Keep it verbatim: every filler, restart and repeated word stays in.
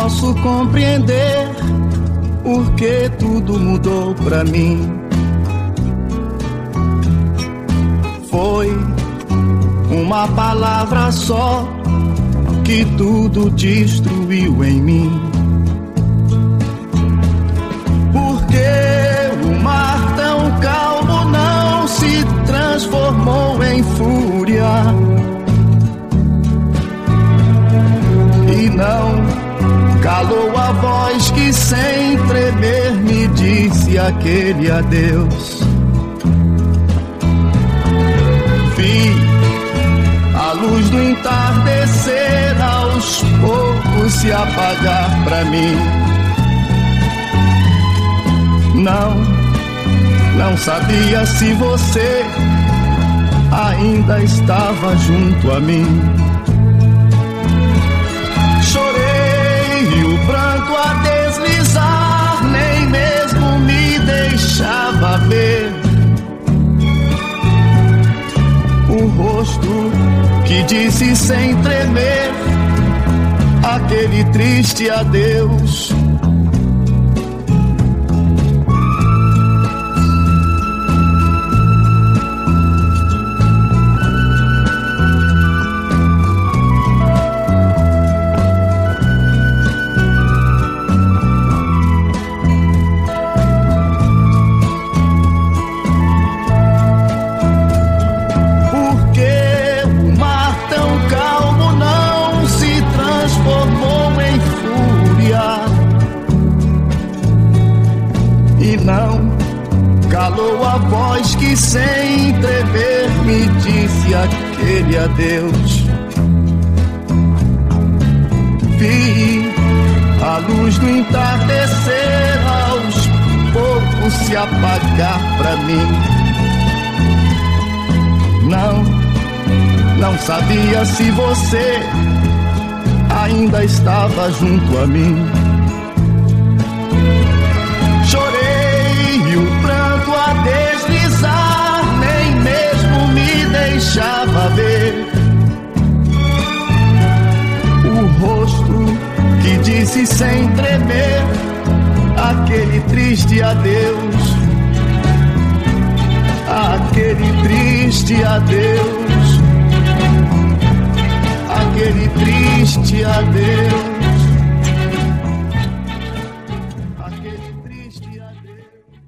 posso compreender porque tudo mudou pra mim. Foi uma palavra só que tudo destruiu em mim. Porque o mar tão calmo não se transformou em fúria, e não calou a voz que sem tremer me disse aquele adeus. Vi a luz do entardecer aos poucos se apagar pra mim. Não, não sabia se você ainda estava junto a mim. Chorei e o pranto a deslizar nem mesmo me deixava ver o rosto que disse sem tremer aquele triste adeus. Calou a voz que sem tremer me disse aquele adeus. Vi a luz do entardecer aos poucos se apagar pra mim. Não, não sabia se você ainda estava junto a mim. A deslizar nem mesmo me deixava ver o rosto que disse sem tremer aquele triste adeus, aquele triste adeus, aquele triste adeus.